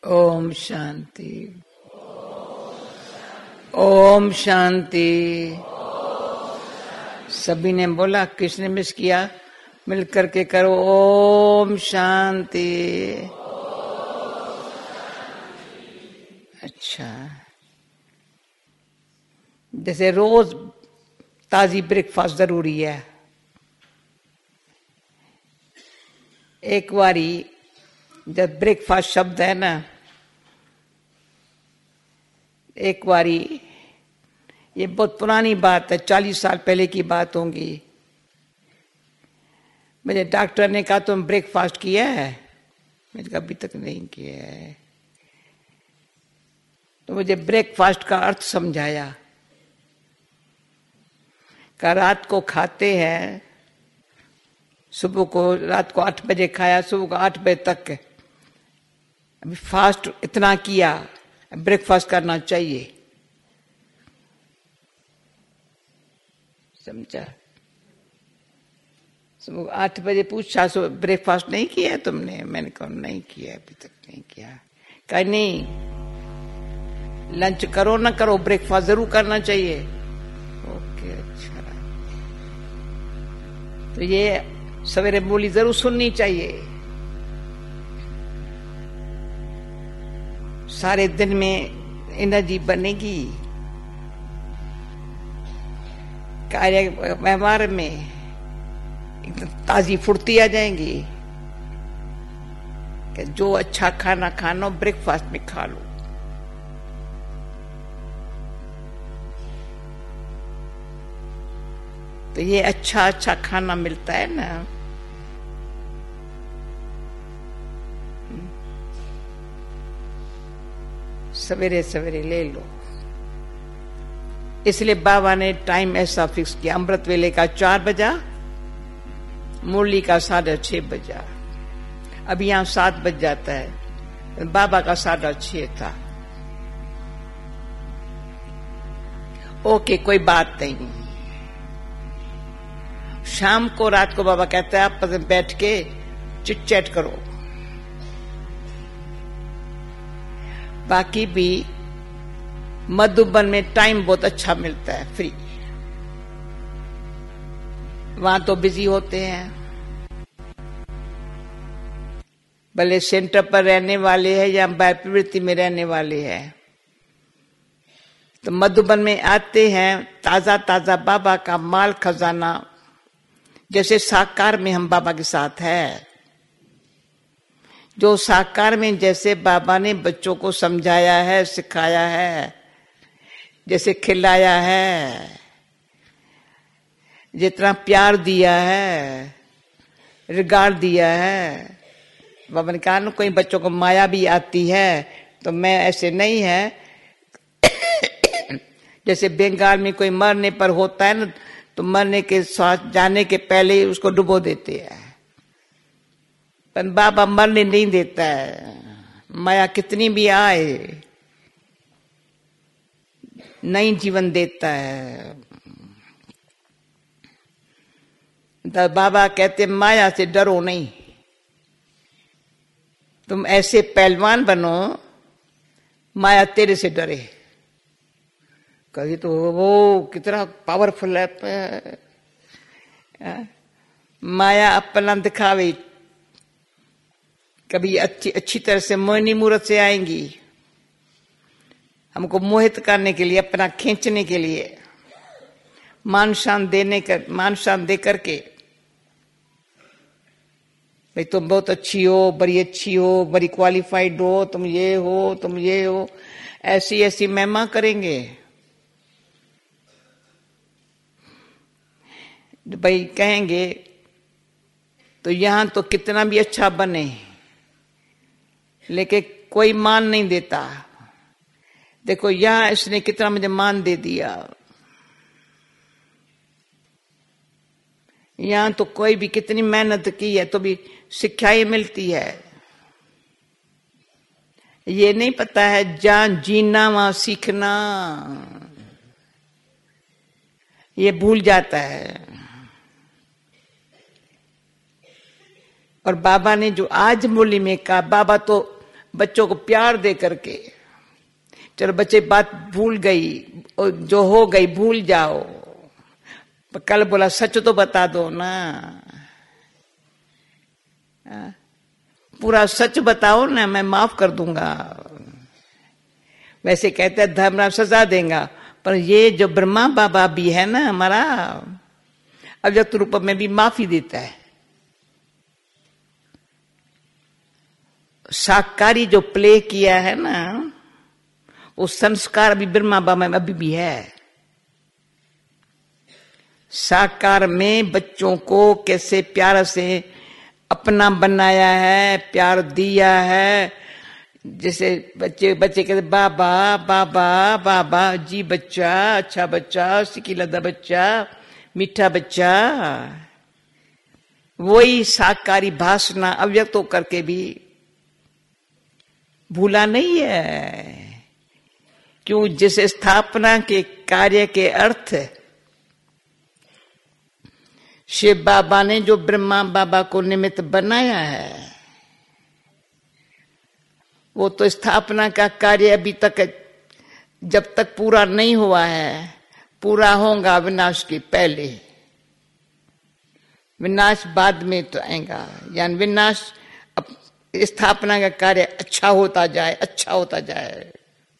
ओम शांति। ओम शांति। सभी ने बोला, किसने मिस किया? मिल करके करो ओम शांति। अच्छा, जैसे रोज ताजी ब्रेकफास्ट जरूरी है। एक बारी जब ब्रेकफास्ट शब्द है ना, एक बारी, ये बहुत पुरानी बात है, 40 साल पहले की बात होगी। मुझे डॉक्टर ने कहा तुम ब्रेकफास्ट किया है? मैंने कहा अभी तक नहीं किया है। तो मुझे ब्रेकफास्ट का अर्थ समझाया। का रात को खाते हैं, सुबह को, रात को 8 बजे खाया, सुबह को 8 बजे तक अभी फास्ट इतना किया, ब्रेकफास्ट करना चाहिए। समझा? सुबह 8 बजे पूछा, सुबह ब्रेकफास्ट नहीं किया तुमने? मैंने कहा नहीं किया, अभी तक नहीं किया। कहा नहीं, लंच करो ना करो, ब्रेकफास्ट जरूर करना चाहिए। ओके, अच्छा। तो ये सवेरे बोली जरूर सुननी चाहिए। सारे दिन में एनर्जी बनेगी, कार्य व्यवहार में एकदम ताजी फुर्ती आ जाएंगी। कि जो अच्छा खाना खाना ब्रेकफास्ट में खा लो। तो ये अच्छा अच्छा खाना मिलता है ना, सवेरे सवेरे ले लो। इसलिए बाबा ने टाइम ऐसा फिक्स किया, अमृत वेले का 4 बजा, मुरली का 6:30 बजा। अब यहां 7 बज जाता है, बाबा का 6:30 था। ओके, कोई बात नहीं। शाम को, रात को बाबा कहता है आप बैठ के चिट चैट करो। बाकी भी मधुबन में टाइम बहुत अच्छा मिलता है, फ्री। वहां तो बिजी होते हैं, भले सेंटर पर रहने वाले हैं या प्रवृत्ति में रहने वाले हैं। तो मधुबन में आते हैं, ताजा ताजा बाबा का माल खजाना, जैसे साकार में हम बाबा के साथ है। जो साकार में जैसे बाबा ने बच्चों को समझाया है, सिखाया है, जैसे खिलाया है, जितना प्यार दिया है, रिगार्ड दिया है। बाबा ने कहा ना, कोई बच्चों को माया भी आती है, तो मैं ऐसे नहीं है। जैसे बंगाल में कोई मरने पर होता है ना, तो मरने के साथ जाने के पहले ही उसको डुबो देते हैं। पर बाबा मरने नहीं देता है। माया कितनी भी आए, नई जीवन देता है। तो बाबा कहते माया से डरो नहीं, तुम ऐसे पहलवान बनो, माया तेरे से डरे। कभी तो वो कितना पावरफुल है। माया अपना दिखावे, कभी अच्छी तरह से मोहिनी मूरत से आएंगी, हमको मोहित करने के लिए, अपना खींचने के लिए, मान शान दे करके, भाई तुम बहुत अच्छी हो, बड़ी अच्छी हो, बड़ी क्वालिफाइड हो, तुम ये हो, तुम ये हो, ऐसी ऐसी महिमा करेंगे। भाई कहेंगे तो यहां तो कितना भी अच्छा बने, लेकिन कोई मान नहीं देता। देखो यहां इसने कितना मुझे मान दे दिया। यहां तो कोई भी कितनी मेहनत की है तो भी शिक्षाएं मिलती है। ये नहीं पता है जहां जीना वहां सीखना, ये भूल जाता है। और बाबा ने जो आज मुरली में कहा, बाबा तो बच्चों को प्यार दे करके, चलो बच्चे बात भूल गई, जो हो गई भूल जाओ, कल बोला सच तो बता दो ना, पूरा सच बताओ ना, मैं माफ कर दूंगा। वैसे कहते हैं धर्मराज सजा देगा, पर ये जो ब्रह्मा बाबा भी है ना हमारा, अव्यक्त रूप में भी माफी देता है। साकारी जो प्ले किया है ना, वो संस्कार भी ब्रह्मा बाबा में अभी भी है। साकार में बच्चों को कैसे प्यार से अपना बनाया है, प्यार दिया है। जैसे बच्चे कहते बाबा बाबा बाबा, जी बच्चा, अच्छा बच्चा, सिकिलदा बच्चा, मीठा बच्चा। वही साकारी भाषणा अव्यक्त होकर के भी भूला नहीं है। क्यों? जिस स्थापना के कार्य के अर्थ शिव बाबा ने जो ब्रह्मा बाबा को निमित्त बनाया है, वो तो स्थापना का कार्य अभी तक जब तक पूरा नहीं हुआ है, पूरा होगा विनाश के पहले। विनाश बाद में तो आएगा, यानी विनाश स्थापना का कार्य अच्छा होता जाए, अच्छा होता जाए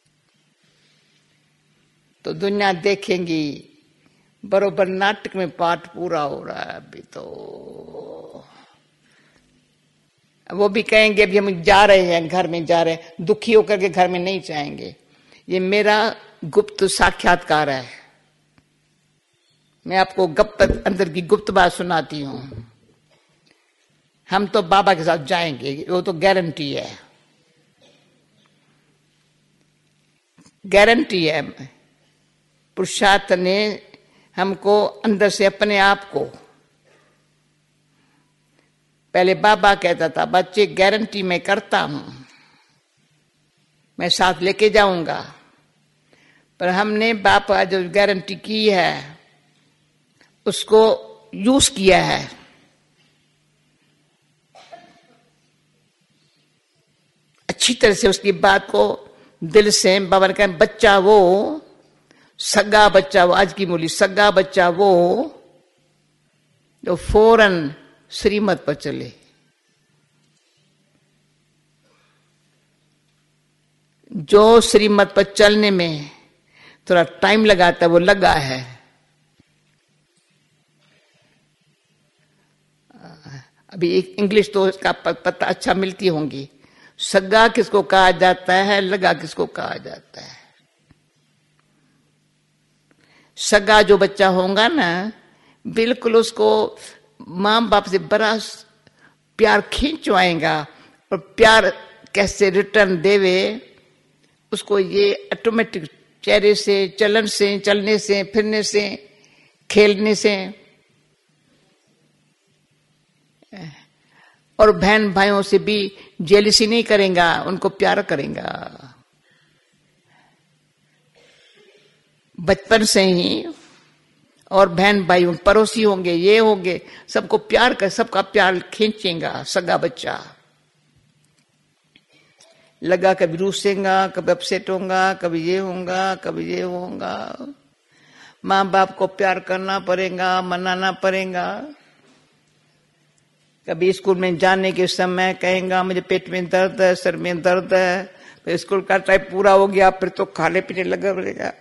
तो दुनिया देखेंगी बरोबर नाटक में पाठ पूरा हो रहा है। अभी तो वो भी कहेंगे अभी हम जा रहे हैं, घर में जा रहे हैं, दुखी होकर के घर में नहीं जाएंगे। ये मेरा गुप्त साक्षात्कार है, मैं आपको अंदर की गुप्त बात सुनाती हूं। हम तो बाबा के साथ जाएंगे, वो तो गारंटी है, गारंटी है। पुरुषार्थ ने हमको अंदर से अपने आप को, पहले बाबा कहता था बच्चे गारंटी मैं करता हूं, मैं साथ लेके जाऊंगा, पर हमने बाबा जो गारंटी की है उसको यूज किया है। अच्छी तरह से उसकी बात को दिल से बाबा ने कहा बच्चा वो, सगा बच्चा वो, आज की बोली सगा बच्चा वो जो फौरन श्रीमत पर चले। जो श्रीमत पर चलने में थोड़ा टाइम लगाता है वो लगा है। अभी एक इंग्लिश तो इसका पता अच्छा मिलती होंगी। सगा किसको कहा जाता है, लगा किसको कहा जाता है। सगा जो बच्चा होगा ना, बिल्कुल उसको माँ बाप से बड़ा प्यार खींचवाएगा, और प्यार कैसे रिटर्न देवे उसको ये ऑटोमेटिक चेहरे से, चलन से, चलने से, फिरने से, खेलने से। और बहन भाइयों से भी जेलसी नहीं करेगा, उनको प्यार करेगा। बचपन से ही, और बहन भाई पड़ोसी होंगे, ये होंगे, सबको प्यार कर, सबका प्यार खींचेगा। सगा बच्चा लगा कभी रूसेगा, कभी अपसेट होगा, कभी ये होगा, कभी ये होगा। माँ बाप को प्यार करना पड़ेगा, मनाना पड़ेगा। कभी स्कूल में जाने के समय कहेगा मुझे पेट में दर्द है, सर में दर्द है, फिर स्कूल का टाइम पूरा हो गया, फिर तो खाने पीने लगा पड़ेगा।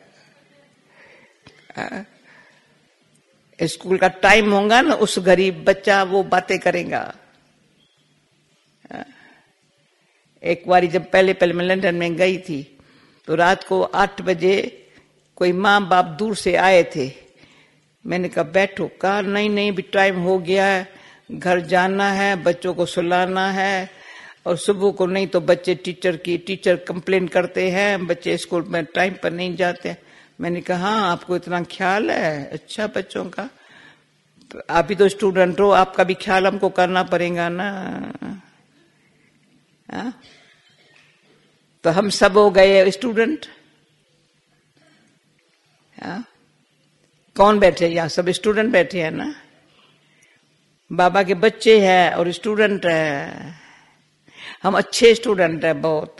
स्कूल का टाइम होगा ना, उस गरीब बच्चा वो बातें करेगा। एक बारी जब पहले मैं लंदन में गई थी, तो रात को 8 बजे कोई माँ बाप दूर से आए थे। मैंने कहा बैठो, कहा नहीं भी टाइम हो गया है, घर जाना है, बच्चों को सुलाना है, और सुबह को नहीं तो बच्चे टीचर कंप्लेन करते हैं, बच्चे स्कूल में टाइम पर नहीं जाते। मैंने कहा हाँ, आपको इतना ख्याल है, अच्छा बच्चों का, आप भी तो स्टूडेंट हो, आपका भी ख्याल हमको करना पड़ेगा ना। हा? तो हम सब हो गए स्टूडेंट। कौन बैठे यहाँ? सब स्टूडेंट बैठे हैं ना। बाबा के बच्चे हैं और स्टूडेंट है। हम अच्छे स्टूडेंट हैं बहुत,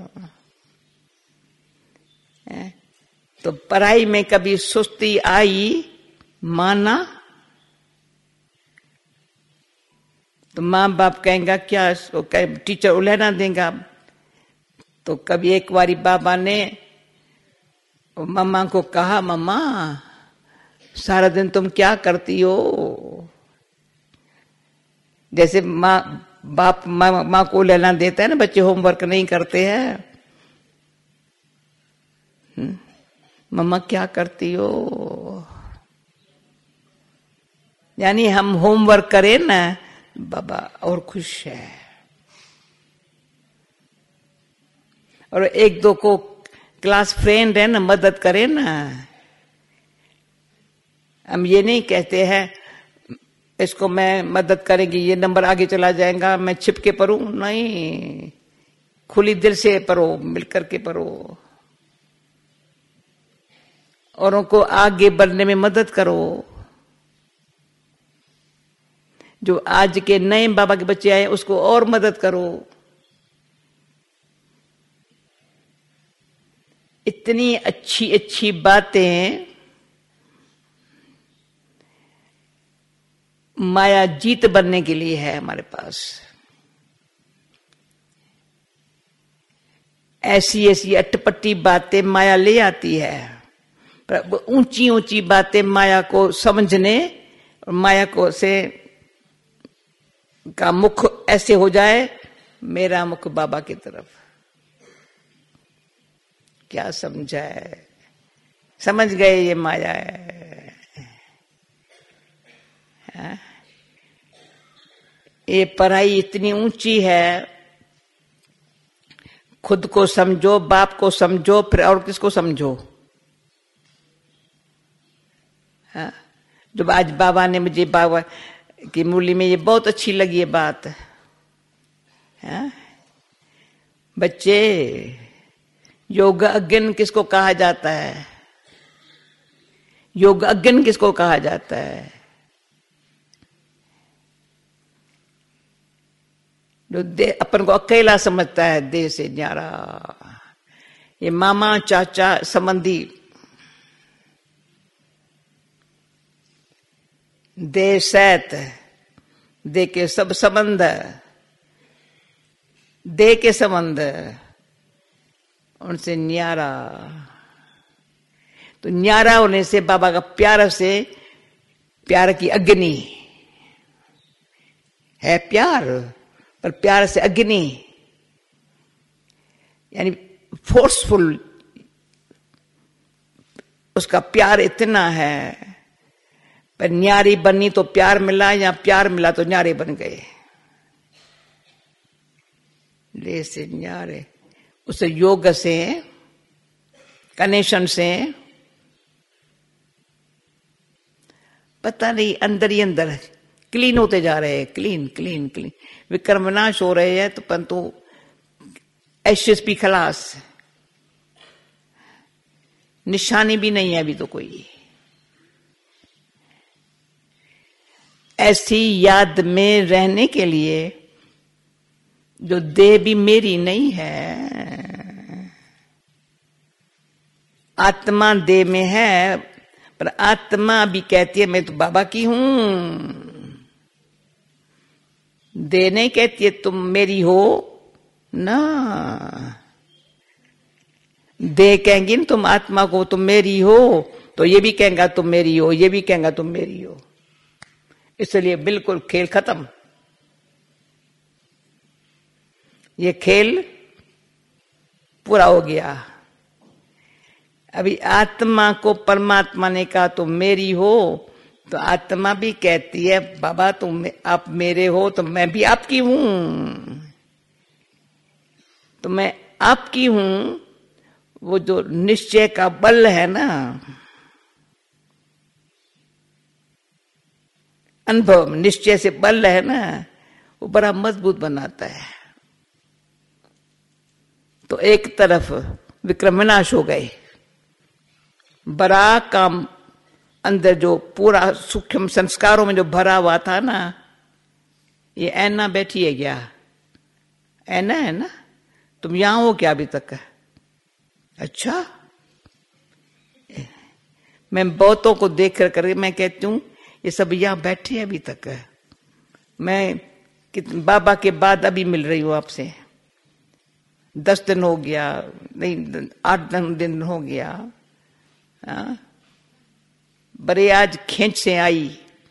तो पढ़ाई में कभी सुस्ती आई माना तो माँ बाप कहेंगे क्या, इसको टीचर उलहना देगा। तो कभी एक बारी बाबा ने मम्मा को कहा, मम्मा सारा दिन तुम क्या करती हो? जैसे बाप माँ को लेना देता है ना, बच्चे होमवर्क नहीं करते हैं, मम्मा क्या करती हो? यानी हम होमवर्क करें ना, बाबा और खुश है। और एक दो को क्लास फ्रेंड है ना, मदद करे ना। हम ये नहीं कहते हैं इसको मैं मदद करेंगी, ये नंबर आगे चला जाएगा, मैं छिप के पढूं, नहीं, खुली दिल से पढ़ो, मिलकर के पढ़ो, औरों को आगे बढ़ने में मदद करो। जो आज के नए बाबा के बच्चे आए उसको और मदद करो। इतनी अच्छी अच्छी बातें माया जीत बनने के लिए है हमारे पास। ऐसी ऐसी अटपटी बातें माया ले आती है, पर ऊंची ऊंची बातें माया को समझने और माया को से का मुख ऐसे हो जाए, मेरा मुख बाबा की तरफ। क्या समझाए, समझ गए ये माया है। ये पढ़ाई इतनी ऊंची है, खुद को समझो, बाप को समझो, फिर और किसको समझो। हाँ, जब आज बाबा ने मुझे, बाबा की मुरली में ये बहुत अच्छी लगी ये बात। हाँ? बच्चे, योग अज्ञन किसको कहा जाता है? योग अज्ञन किसको कहा जाता है? जो अपन को अकेला समझता है, देह से न्यारा, ये मामा चाचा संबंधी, देह सैत, देह के सब संबंध, देह के संबंध, उनसे न्यारा। तो न्यारा होने से बाबा का प्यार से, प्यार की अग्नि है, प्यार, पर प्यार से अग्नि, यानी फोर्सफुल, उसका प्यार इतना है। पर न्यारी बनी तो प्यार मिला, या प्यार मिला तो न्यारे बन गए। ले से न्यारे, उस योग से, कनेक्शन से, पता नहीं अंदर ही अंदर क्लीन होते जा रहे हैं, क्लीन क्लीन क्लीन। विक्रम विनाश हो रहे हैं तो परंतु एशेस भी खलास, निशानी भी नहीं है अभी तो कोई। ऐसी याद में रहने के लिए, जो देह भी मेरी नहीं है, आत्मा देह में है, पर आत्मा भी कहती है मैं तो बाबा की हूं। देह नहीं कहती है तुम मेरी हो ना। देह कहेंगी ना तुम आत्मा को तुम मेरी हो, तो ये भी कहेंगा तुम मेरी हो, ये भी कहेंगा तुम मेरी हो। इसलिए बिल्कुल खेल खत्म। ये खेल पूरा हो गया। अभी आत्मा को परमात्मा ने कहा तुम मेरी हो, तो आत्मा भी कहती है बाबा तुम आप मेरे हो, तो मैं भी आपकी हूं, तो मैं आपकी हूं। वो जो निश्चय का बल है ना, अनुभव निश्चय से बल है ना, वो बड़ा मजबूत बनाता है। तो एक तरफ विक्रम विनाश हो गए, बड़ा काम अंदर जो पूरा सूक्ष्म संस्कारों में जो भरा हुआ था ना, ये ऐना बैठी है क्या, है ना। तुम यहां हो क्या अभी तक? अच्छा, मैं बहुतों को देख कर मैं कहती हूँ ये सब यहां बैठे हैं अभी तक। मैं बाबा के बाद अभी मिल रही हूँ आपसे, 10 दिन हो गया, नहीं 8 दिन हो गया। बड़े आज खींच से आई।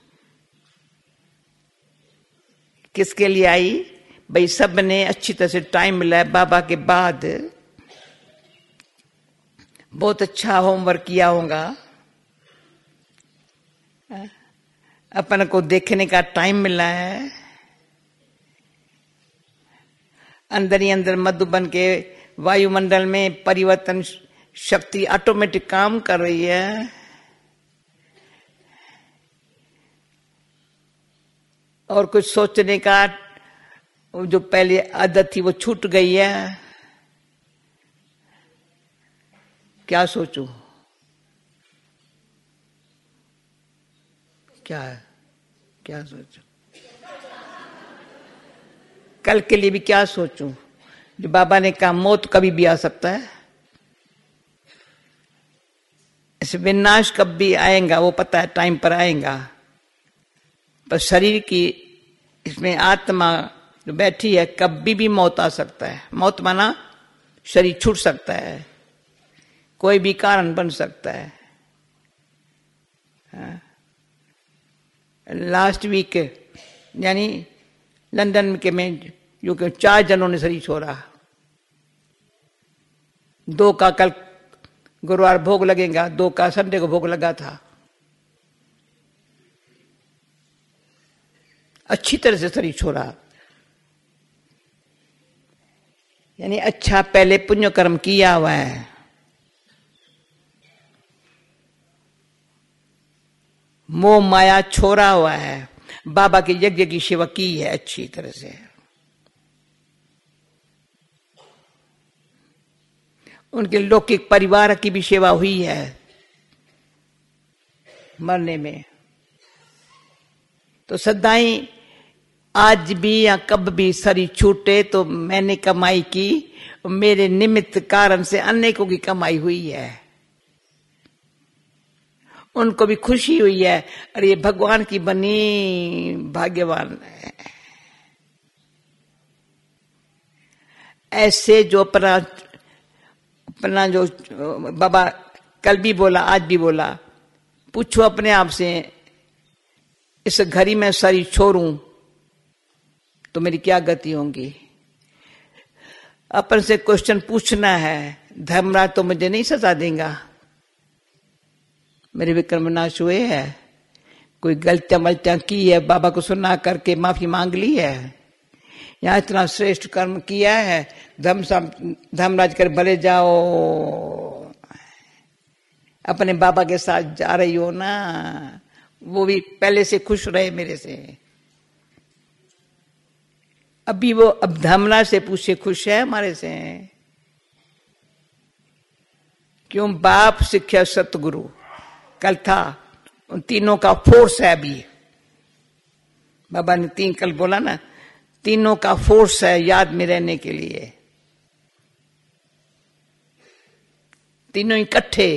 किसके लिए आई भाई? सब ने अच्छी तरह से टाइम मिला है बाबा के बाद, बहुत अच्छा होमवर्क किया होगा, अपन को देखने का टाइम मिला है। अंदर ही अंदर मधुबन के वायुमंडल में परिवर्तन शक्ति ऑटोमेटिक काम कर रही है। और कुछ सोचने का जो पहले आदत थी वो छूट गई है। क्या सोचूं? क्या सोचूं? कल के लिए भी क्या सोचूं? जो बाबा ने कहा मौत कभी भी आ सकता है, इस विनाश कब भी आएगा वो पता है, टाइम पर आएगा। पर शरीर की इसमें आत्मा जो बैठी है, कभी भी मौत आ सकता है। मौत माना शरीर छूट सकता है, कोई भी कारण बन सकता है। लास्ट वीक यानी लंदन के में जो कि 4 जनों ने शरीर छोड़ा। 2 का कल गुरुवार भोग लगेगा, 2 का संडे को भोग लगा था। अच्छी तरह से शरीर छोड़ा, यानी अच्छा पहले पुण्य कर्म किया हुआ है। मोह माया छोड़ा हुआ है, बाबा के यज्ञ की सेवा की है अच्छी तरह से। उनके लौकिक परिवार की भी सेवा हुई है मरने में। तो सदाई आज भी या कब भी शरीर छूटे तो मैंने कमाई की, मेरे निमित्त कारण से अनेकों की कमाई हुई है। उनको भी खुशी हुई है, अरे ये भगवान की बनी भाग्यवान है। ऐसे जो अपना जो बाबा कल भी बोला आज भी बोला, पूछो अपने आप से, इस घड़ी में शरीर छोड़ूं तो मेरी क्या गति होगी? अपन से क्वेश्चन पूछना है। धर्मराज तो मुझे नहीं सजा देगा, मेरे विक्रम नाश हुए है, कोई गलतियां मलतियां की है, बाबा को सुना करके माफी मांग ली है, यहाँ इतना श्रेष्ठ कर्म किया है, धर्मराज कर भले जाओ, अपने बाबा के साथ जा रही हो ना, वो भी पहले से खुश रहे मेरे से। अभी वो अब धर्मराज से पूछे खुश है हमारे से? क्यों? बाप शिक्षा सतगुरु कल था, उन तीनों का फोर्स है अभी। बाबा ने 3 कल बोला ना, तीनों का फोर्स है याद में रहने के लिए, तीनों इकट्ठे।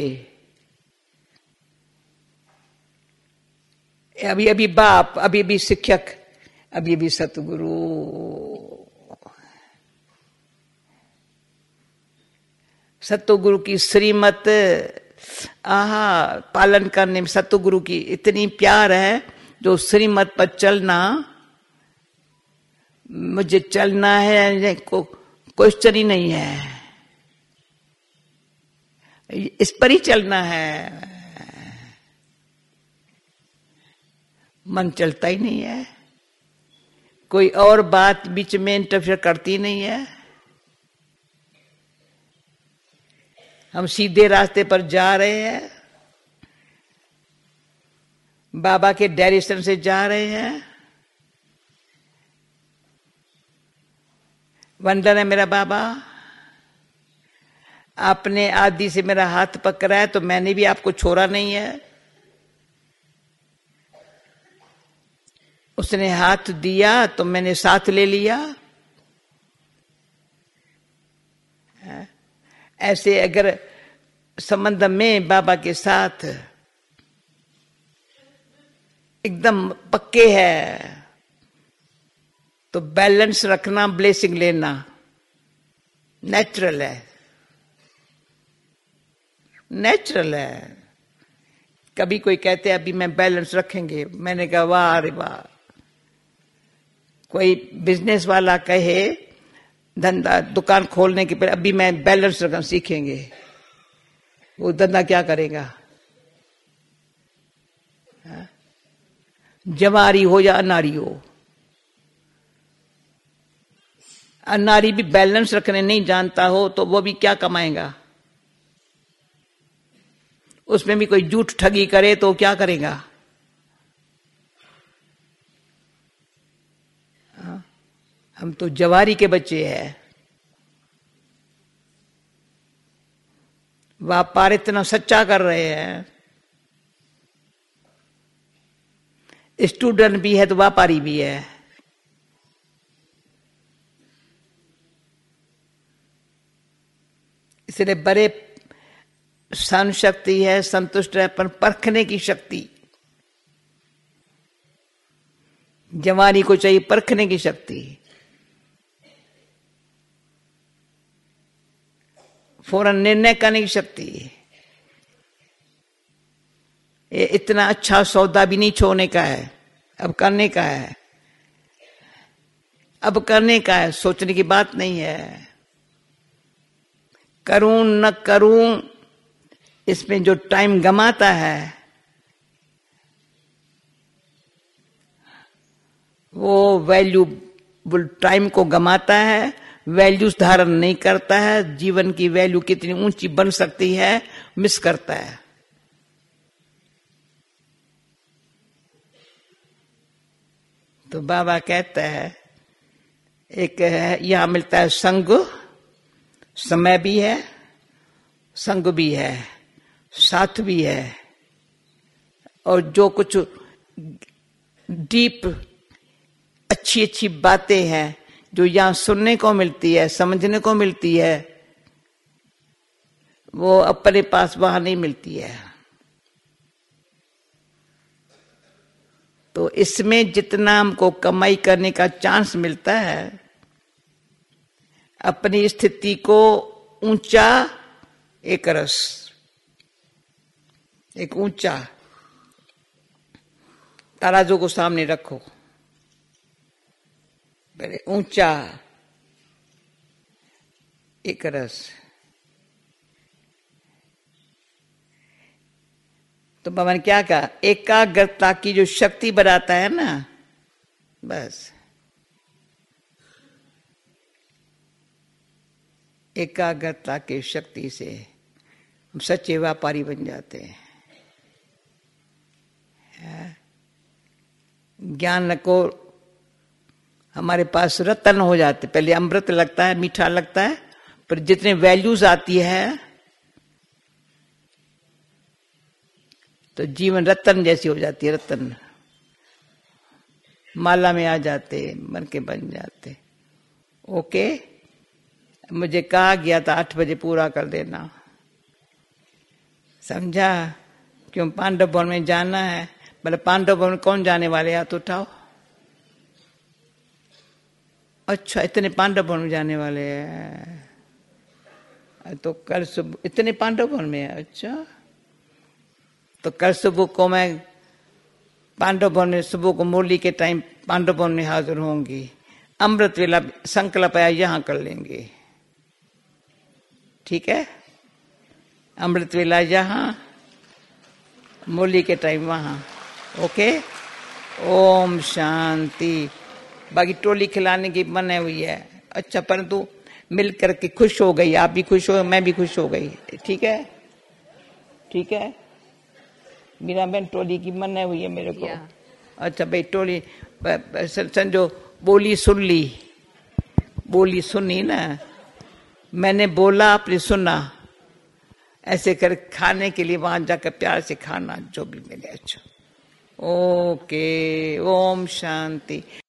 अभी अभी बाप, अभी भी शिक्षक, अभी भी सतगुरु। सतगुरु की श्रीमत पालन करने में सतगुरु की इतनी प्यार है, जो श्रीमत पर चलना, मुझे चलना है क्वेश्चन ही नहीं है, इस पर ही चलना है। मन चलता ही नहीं है, कोई और बात बीच में इंटरफेयर करती नहीं है। हम सीधे रास्ते पर जा रहे हैं, बाबा के डायरेक्शन से जा रहे हैं। वंदन है मेरा बाबा, आपने आदि से मेरा हाथ पकड़ा है तो मैंने भी आपको छोड़ा नहीं है। उसने हाथ दिया तो मैंने साथ ले लिया। ऐसे अगर संबंध में बाबा के साथ एकदम पक्के है तो बैलेंस रखना, ब्लेसिंग लेना नेचुरल है, नेचुरल है। कभी कोई कहते हैं अभी मैं बैलेंस रखेंगे, मैंने कहा वाह अरे वाह। कोई बिजनेस वाला कहे धंधा दुकान खोलने के पहले अभी मैं बैलेंस रखना सीखेंगे, वो धंधा क्या करेगा? जवारी हो या अनारी हो, अनारी भी बैलेंस रखने नहीं जानता हो तो वो भी क्या कमाएगा? उसमें भी कोई झूठ ठगी करे तो क्या करेगा? हम तो जवारी के बच्चे हैं। व्यापार इतना सच्चा कर रहे हैं, स्टूडेंट भी है तो व्यापारी भी है। इसलिए बड़े सहन शक्ति है, संतुष्ट है, पर परखने की शक्ति जवानी को चाहिए, परखने की शक्ति। फौरन निर्णय करने की शक्ति। ये इतना अच्छा सौदा भी नहीं छोड़ने का है, अब करने का है, अब करने का है, सोचने की बात नहीं है। करूं न करूं इसमें जो टाइम गमाता है वो वैल्यूबल टाइम को गमाता है, वैल्यूज धारण नहीं करता है, जीवन की वैल्यू कितनी ऊंची बन सकती है मिस करता है। तो बाबा कहता है एक है यहां मिलता है संग, समय भी है, संग भी है, साथ भी है, और जो कुछ डीप अच्छी अच्छी बातें हैं जो यहां सुनने को मिलती है, समझने को मिलती है, वो अपने पास वहां नहीं मिलती है। तो इसमें जितना हमको कमाई करने का चांस मिलता है, अपनी स्थिति को ऊंचा एक रस, एक ऊंचा तराजू को सामने रखो, बड़े ऊंचा एक रस। तो बाबा ने क्या कहा? एकाग्रता की जो शक्ति बढ़ाता है ना, बस एकाग्रता की शक्ति से हम सच्चे व्यापारी बन जाते हैं। ज्ञान को हमारे पास रत्न हो जाते, पहले अमृत लगता है, मीठा लगता है, पर जितने वैल्यूज आती है तो जीवन रत्न जैसी हो जाती है, रत्न माला में आ जाते, मन के बन जाते। ओके, मुझे कहा गया था 8 बजे पूरा कर देना, समझा? क्यों पांडव भवन में जाना है? बोले पांडव भवन कौन जाने वाले? हाथ उठाओ। अच्छा, इतने पांडव भवन में जाने वाले हैं, तो कल सुबह इतने पांडव भवन में है। अच्छा, तो कल सुबह को मैं पांडव भवन में, सुबह को मुरली के टाइम पांडव भवन में हाजिर होंगी। अमृत वेला संकल्प आया यहां कर लेंगे, ठीक है? अमृत वेला यहां, मुरली के टाइम वहां। ओके, ओम शांति। बाकी टोली खिलाने की मन हुई है, अच्छा, परंतु मिल करके खुश हो गई, आप भी खुश हो, मैं भी खुश हो गई, ठीक है? ठीक है, मीरा बहन टोली की मन हुई है मेरे को। अच्छा भाई, टोली समझो, बोली सुन ली, बोली सुनी ना, मैंने बोला आपने सुना, ऐसे कर खाने के लिए वहां जाकर प्यार से खाना जो भी मिले। अच्छा, ओके, ओम शांति।